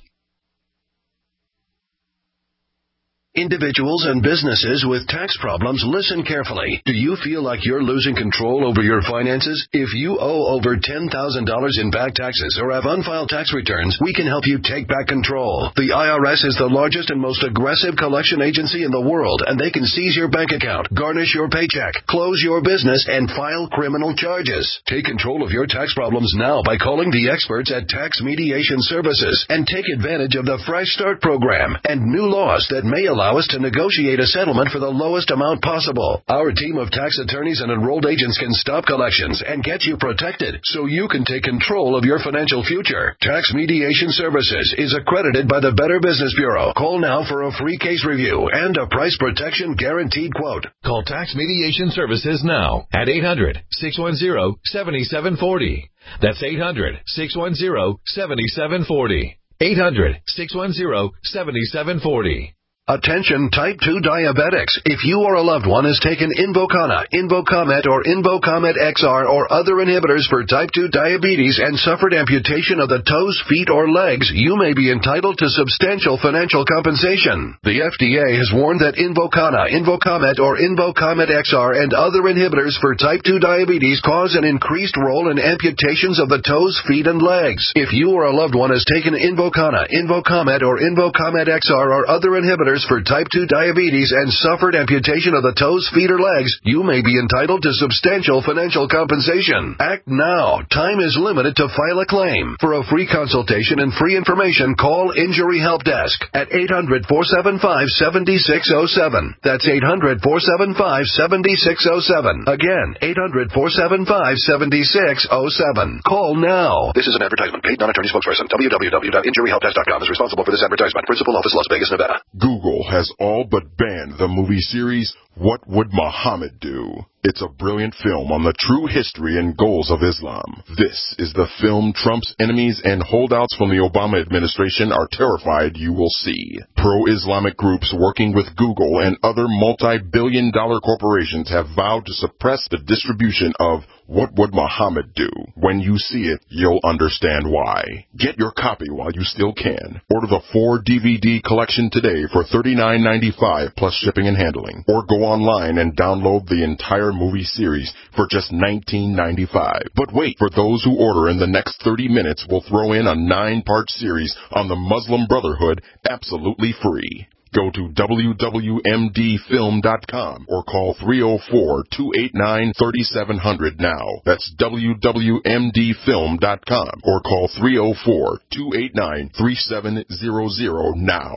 Individuals and businesses with tax problems, listen carefully. Do you feel like you're losing control over your finances? If you owe over ten thousand dollars in back taxes or have unfiled tax returns, we can help you take back control. The I R S is the largest and most aggressive collection agency in the world, and they can seize your bank account, garnish your paycheck, close your business, and file criminal charges. Take control of your tax problems now by calling the experts at Tax Mediation Services and take advantage of the Fresh Start program and new laws that may allow us to negotiate a settlement for the lowest amount possible. Our team of tax attorneys and enrolled agents can stop collections and get you protected so you can take control of your financial future. Tax Mediation Services is accredited by the Better Business Bureau. Call now for a free case review and a price protection guaranteed quote. Call Tax Mediation Services now at eight hundred, six one zero, seven seven four zero. That's eight hundred, six one zero, seven seven four zero. eight hundred, six one zero, seven seven four zero. Attention type two diabetics. If you or a loved one has taken Invokana, Invokamet, or Invokamet X R or other inhibitors for type two diabetes and suffered amputation of the toes, feet, or legs, you may be entitled to substantial financial compensation. The F D A has warned that Invokana, Invokamet, or Invokamet X R and other inhibitors for type two diabetes cause an increased role in amputations of the toes, feet, and legs. If you or a loved one has taken Invokana, Invokamet, or Invokamet X R or other inhibitors for type two diabetes and suffered amputation of the toes, feet, or legs, you may be entitled to substantial financial compensation. Act now. Time is limited to file a claim. For a free consultation and free information, call Injury Help Desk at eight hundred, four seven five, seven six zero seven. That's eight hundred, four seven five, seven six zero seven. Again, eight hundred, four seven five, seven six zero seven. Call now. This is an advertisement. Paid non-attorney spokesperson. w w w dot injury help desk dot com is responsible for this advertisement. Principal office, Las Vegas, Nevada. Google has all but banned the movie series What Would Muhammad Do? It's a brilliant film on the true history and goals of Islam. This is the film Trump's enemies and holdouts from the Obama administration are terrified you will see. Pro-Islamic groups working with Google and other multi-billion dollar corporations have vowed to suppress the distribution of What Would Muhammad Do? When you see it, you'll understand why. Get your copy while you still can. Order the four D V D collection today for thirty-nine ninety-five plus shipping and handling. Or go online and download the entire movie series for just nineteen ninety-five. But wait, for those who order in the next thirty minutes, we'll throw in a nine-part series on the Muslim Brotherhood absolutely free. Go to w w m d film dot com or call three oh four, two eight nine, three seven zero zero now. That's w w m d film dot com or call three oh four, two eight nine, three seven zero zero now.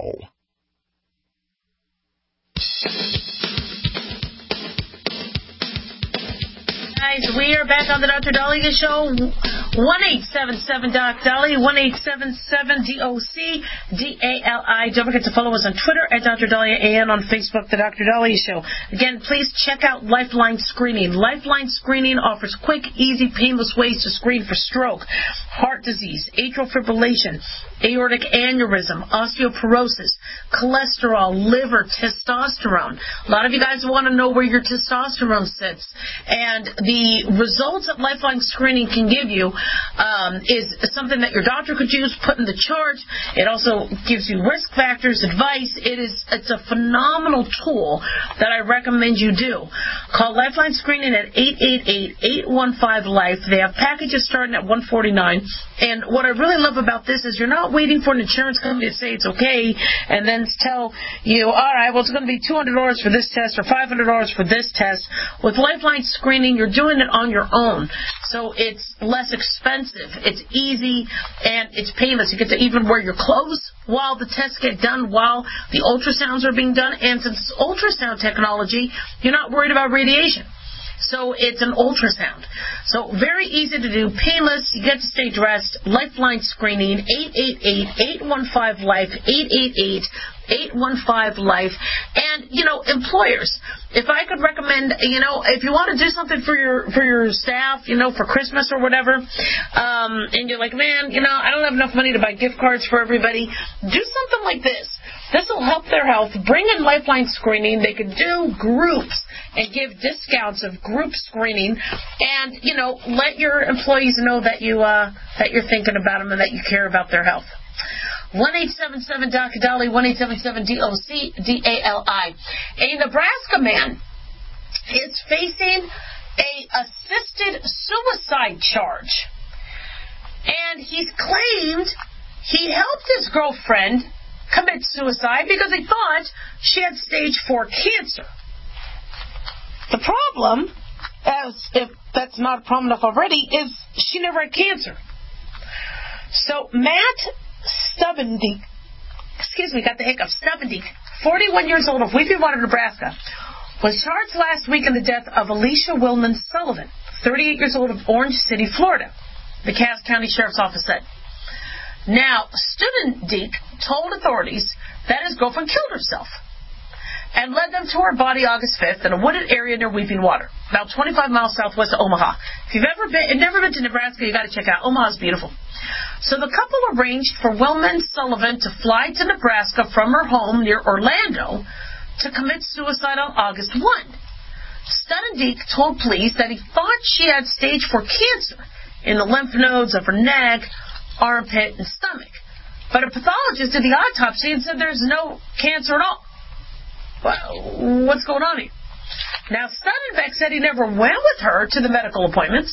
guys. We are back on the Doctor Dahlia Show. one eight seven seven Doc Dahlia, one eight seven seven D O C D A L I. Don't forget to follow us on Twitter at Doctor Dahlia and on Facebook, the Doctor Dahlia Show. Again, please check out Lifeline Screening. Lifeline Screening offers quick, easy, painless ways to screen for stroke, heart disease, atrial fibrillation, aortic aneurysm, osteoporosis, cholesterol, liver, testosterone. A lot of you guys want to know where your testosterone sits. And the results that Lifeline Screening can give you um, is something that your doctor could use, put in the chart. It also gives you risk factors, advice. It is, it's a phenomenal tool that I recommend you do. Call Lifeline Screening at eight eight eight, eight one five, LIFE. They have packages starting at one forty-nine. And what I really love about this is you're not waiting for an insurance company to say it's okay and then tell you, all right, well, it's going to be two hundred dollars for this test or five hundred dollars for this test. With Lifeline Screening, you're doing it on your own. So it's less expensive, it's easy, and it's painless. You get to even wear your clothes while the tests get done, while the ultrasounds are being done. And since it's ultrasound technology, you're not worried about radiation. So it's an ultrasound. So very easy to do, painless. You get to stay dressed. Lifeline Screening, eight eight eight, eight one five, LIFE, eight eight eight, eight one five, LIFE. And, you know, employers, if I could recommend, you know, if you want to do something for your for your staff, you know, for Christmas or whatever, um, and you're like, man, you know, I don't have enough money to buy gift cards for everybody, do something like this. This will help their health. Bring in Lifeline Screening. They could do groups and give discounts of group screening, and, you know, let your employees know that you uh, that you're thinking about them and that you care about their health. one eight seven seven Doc Dahlia, one eight seven seven D O C D A L I. A Nebraska man is facing a assisted suicide charge, and he's claimed he helped his girlfriend commit suicide because he thought she had stage four cancer. The problem, as if that's not a problem enough already, is she never had cancer. So Matt Stubendiek, excuse me, got the hiccup, Stubendiek, forty-one years old of Weeping Water, Nebraska, was charged last week in the death of Alicia Willman Sullivan, thirty-eight years old of Orange City, Florida, the Cass County Sheriff's Office said. Now, Stubendiek told authorities that his girlfriend killed herself and led them to her body August fifth in a wooded area near Weeping Water, about twenty-five miles southwest of Omaha. If you've ever been, never been to Nebraska, you got to check out. Omaha's beautiful. So the couple arranged for Willman Sullivan to fly to Nebraska from her home near Orlando to commit suicide on August first. Stubendiek told police that he thought she had stage four cancer in the lymph nodes of her neck, armpit, and stomach. But a pathologist did the autopsy and said there's no cancer at all. Well, what's going on here? Now, Stubendiek said he never went with her to the medical appointments.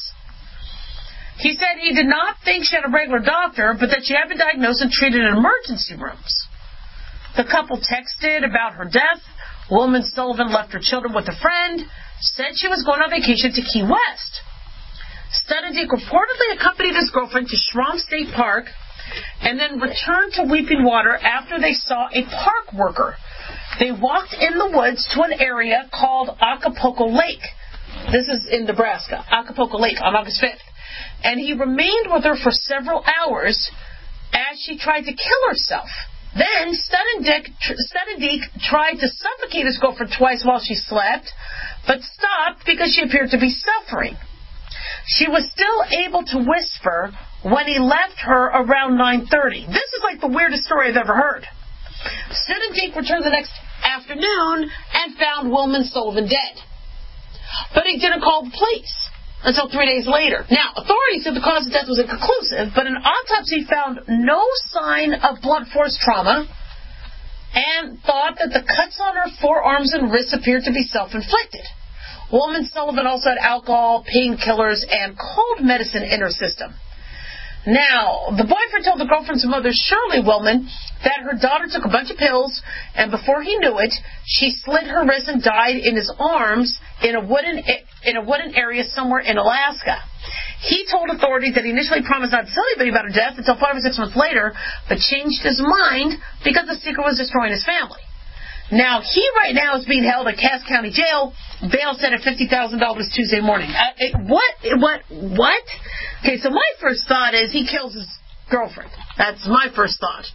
He said he did not think she had a regular doctor, but that she had been diagnosed and treated in emergency rooms. The couple texted about her death. Willman Sullivan left her children with a friend, said she was going on vacation to Key West. Stubendiek reportedly accompanied his girlfriend to Schramm State Park and then returned to Weeping Water after they saw a park worker. They walked in the woods to an area called Acapulco Lake. This is in Nebraska, Acapulco Lake, on August fifth. And he remained with her for several hours as she tried to kill herself. Then Stubendiek, Stubendiek tried to suffocate his girlfriend twice while she slept, but stopped because she appeared to be suffering. She was still able to whisper when he left her around nine thirty. This is like the weirdest story I've ever heard. Stubendiek returned the next afternoon and found Willman Sullivan dead. But he didn't call the police until three days later. Now, authorities said the cause of death was inconclusive, but an autopsy found no sign of blunt force trauma and thought that the cuts on her forearms and wrists appeared to be self-inflicted. Willman Sullivan also had alcohol, painkillers, and cold medicine in her system. Now, the boyfriend told the girlfriend's mother, Shirley Willman, that her daughter took a bunch of pills, and before he knew it, she slit her wrist and died in his arms in a wooden in a wooden area somewhere in Alaska. He told authorities that he initially promised not to tell anybody about her death until five or six months later, but changed his mind because the secret was destroying his family. Now, he right now is being held at Cass County Jail. Bail set at fifty thousand dollars Tuesday morning. Uh, it, what? What? What? Okay, so my first thought is he kills his girlfriend. That's my first thought.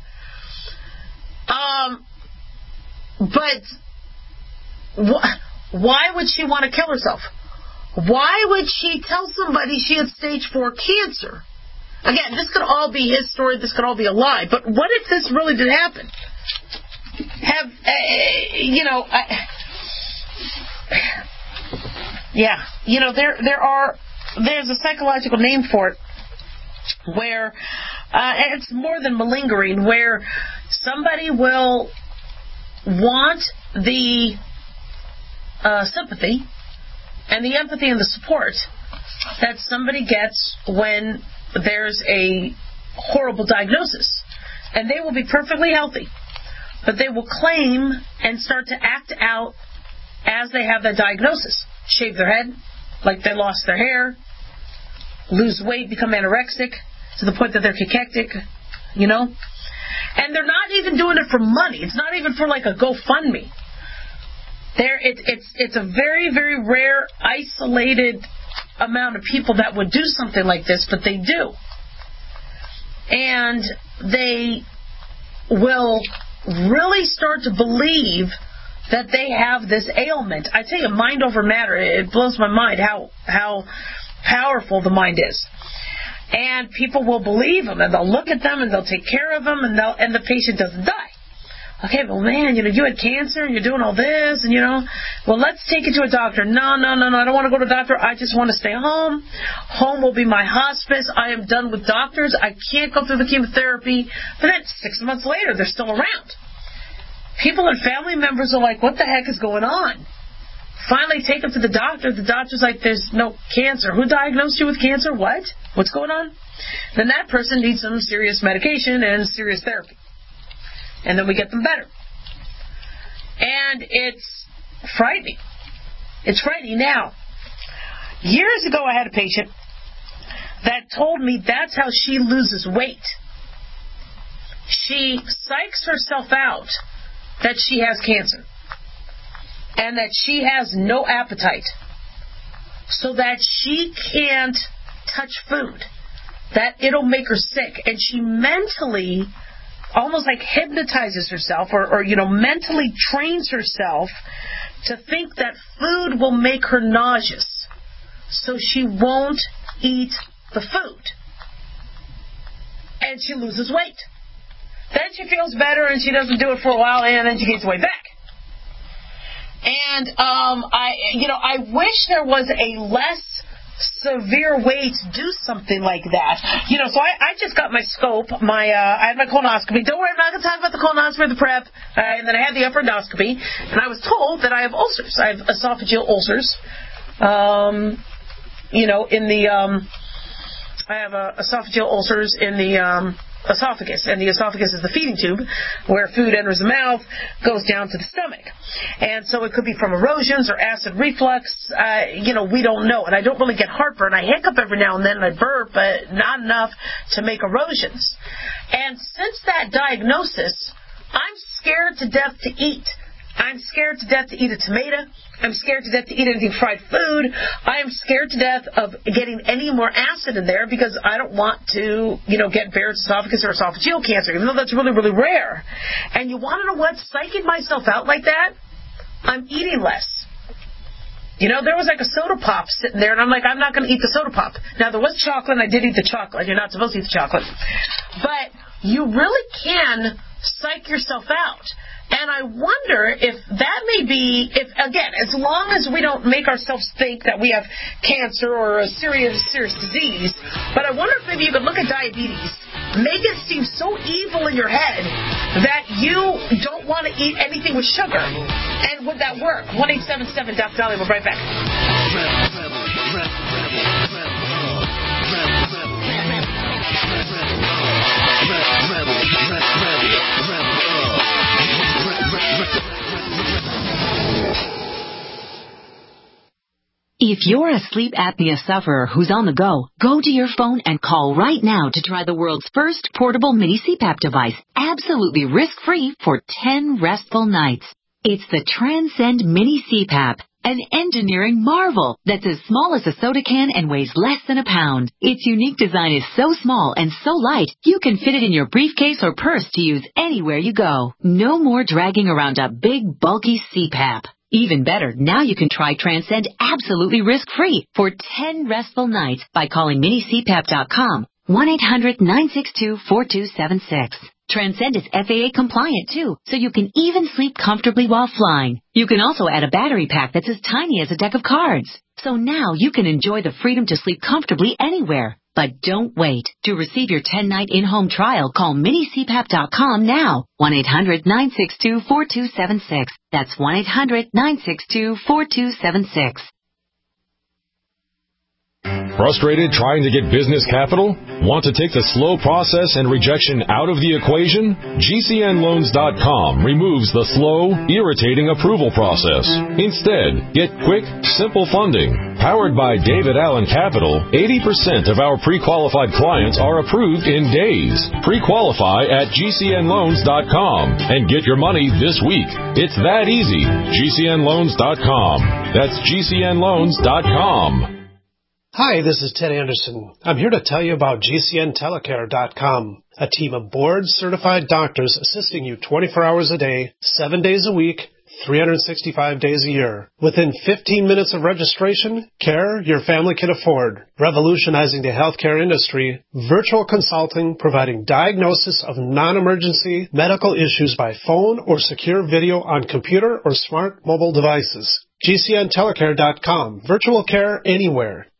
Um, but wh- why would she want to kill herself? Why would she tell somebody she had stage four cancer? Again, this could all be his story. This could all be a lie. But what if this really did happen? Have, uh, you know, I, yeah, you know, there there are, there's a psychological name for it where, uh, it's more than malingering, where somebody will want the uh, sympathy and the empathy and the support that somebody gets when there's a horrible diagnosis. And they will be perfectly healthy, but they will claim and start to act out as they have that diagnosis. Shave their head, like they lost their hair, lose weight, become anorexic, to the point that they're cachectic, you know? And they're not even doing it for money. It's not even for like a GoFundMe. There, it, it's it's a very, very rare, isolated amount of people that would do something like this, but they do. And they will really start to believe that they have this ailment. I tell you, mind over matter, it blows my mind how how powerful the mind is. And people will believe them, and they'll look at them, and they'll take care of them, and they'll, and the patient doesn't die. Okay, well, man, you know, you had cancer, and you're doing all this, and, you know, well, let's take you to a doctor. No, no, no, no, I don't want to go to a doctor. I just want to stay home. Home will be my hospice. I am done with doctors. I can't go through the chemotherapy. But then six months later, they're still around. People and family members are like, what the heck is going on? Finally take them to the doctor. The doctor's like, there's no cancer. Who diagnosed you with cancer? What? What's going on? Then that person needs some serious medication and serious therapy. And then we get them better. And it's frightening. It's frightening. Now, years ago I had a patient that told me that's how she loses weight. She psychs herself out that she has cancer and that she has no appetite, so that she can't touch food, that it'll make her sick. And she mentally almost like hypnotizes herself, or, or you know, mentally trains herself to think that food will make her nauseous, so she won't eat the food. And she loses weight. Then she feels better, and she doesn't do it for a while, and then she gains weight back. And um, I, you know, I wish there was a less severe way to do something like that. You know, so I, I just got my scope, my uh, I had my colonoscopy. Don't worry, I'm not going to talk about the colonoscopy or the prep. Uh, and then I had the upper endoscopy, and I was told that I have ulcers. I have esophageal ulcers. Um, you know, in the um, I have uh, esophageal ulcers in the um, esophagus, and the esophagus is the feeding tube where food enters the mouth, goes down to the stomach. And so it could be from erosions or acid reflux. Uh, you know, we don't know. And I don't really get heartburn. I hiccup every now and then, and I burp, but not enough to make erosions. And since that diagnosis, I'm scared to death to eat. I'm scared to death to eat a tomato. I'm scared to death to eat anything fried food. I am scared to death of getting any more acid in there, because I don't want to, you know, get Barrett's esophagus or esophageal cancer, even though that's really, really rare. And you want to know what? Psyching myself out like that, I'm eating less. You know, there was like a soda pop sitting there, and I'm like, I'm not going to eat the soda pop. Now, there was chocolate, and I did eat the chocolate. You're not supposed to eat the chocolate. But you really can psych yourself out. And I wonder if that may be, if again, as long as we don't make ourselves think that we have cancer or a serious, serious disease, but I wonder if maybe you could look at diabetes, make it seem so evil in your head that you don't want to eat anything with sugar. And would that work? one eight seven seven Doc Dolly. We'll be right back. If you're a sleep apnea sufferer who's on the go, go to your phone and call right now to try the world's first portable mini C PAP device, absolutely risk-free for ten restful nights. It's the Transcend Mini C PAP, an engineering marvel that's as small as a soda can and weighs less than a pound. Its unique design is so small and so light, you can fit it in your briefcase or purse to use anywhere you go. No more dragging around a big, bulky C PAP. Even better, now you can try Transcend absolutely risk-free for ten restful nights by calling mini c pap dot com, one eight hundred nine six two four two seven six. Transcend is F A A compliant too, so you can even sleep comfortably while flying. You can also add a battery pack that's as tiny as a deck of cards. So now you can enjoy the freedom to sleep comfortably anywhere. But don't wait. To receive your ten-night in-home trial, call mini c pap dot com now. one eight hundred nine six two four two seven six. That's one eight hundred nine six two four two seven six. Frustrated trying to get business capital? Want to take the slow process and rejection out of the equation? G C N loans dot com removes the slow, irritating approval process. Instead, get quick, simple funding. Powered by David Allen Capital, eighty percent of our pre-qualified clients are approved in days. Pre-qualify at G C N loans dot com and get your money this week. It's that easy. G C N loans dot com. That's G C N loans dot com. Hi, this is Ted Anderson. I'm here to tell you about G C N telecare dot com, a team of board-certified doctors assisting you twenty-four hours a day, seven days a week, three hundred sixty-five days a year. Within fifteen minutes of registration, care your family can afford. Revolutionizing the healthcare industry, virtual consulting providing diagnosis of non-emergency medical issues by phone or secure video on computer or smart mobile devices. G C N telecare dot com. Virtual care anywhere.